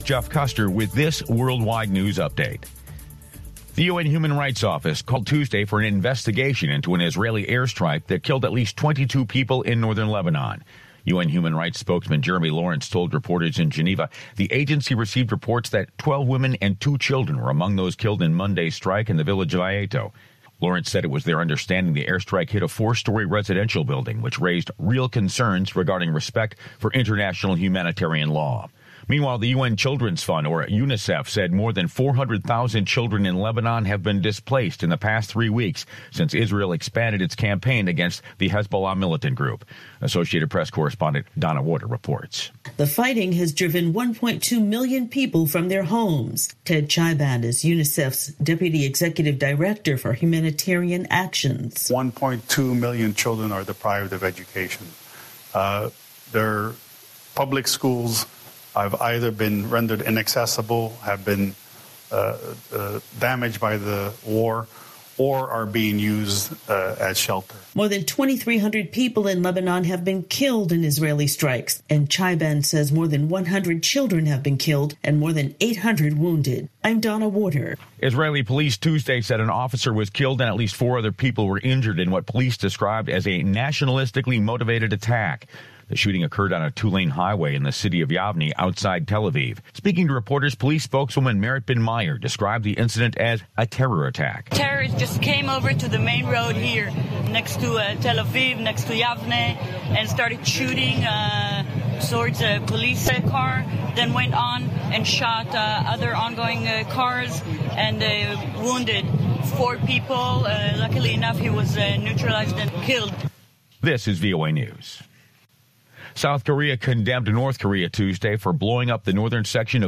Jeff Custer with this worldwide news update. The UN Human Rights Office called Tuesday for an investigation into an Israeli airstrike that killed at least 22 people in northern Lebanon. UN Human Rights spokesman Jeremy Lawrence told reporters in Geneva the agency received reports that 12 women and 2 children were among those killed in Monday's strike in the village of Aieto. Lawrence said it was their understanding the airstrike hit a 4-story residential building, which raised real concerns regarding respect for international humanitarian law. Meanwhile, the UN Children's Fund, or UNICEF, said more than 400,000 children in Lebanon have been displaced in the past 3 weeks since Israel expanded its campaign against the Hezbollah militant group. Associated Press correspondent Donna Warder reports. The fighting has driven 1.2 million people from their homes. Ted Chaiban is UNICEF's Deputy Executive Director for Humanitarian Actions. 1.2 million children are deprived of education. Their public schools have either been rendered inaccessible, have been damaged by the war, or are being used as shelter. More than 2,300 people in Lebanon have been killed in Israeli strikes, and Chaiban says more than 100 children have been killed and more than 800 wounded. I'm Donna Warder. Israeli police Tuesday said an officer was killed and at least 4 other people were injured in what police described as a nationalistically motivated attack. The shooting occurred on a 2-lane highway in the city of Yavne outside Tel Aviv. Speaking to reporters, police spokeswoman Merit Ben Meyer described the incident as a terror attack. Terrorists just came over to the main road here next to Tel Aviv, next to Yavne, and started shooting towards a police car, then went on and shot other ongoing cars and wounded 4 people. Luckily enough, he was neutralized and killed. This is VOA News. South Korea condemned North Korea Tuesday for blowing up the northern section of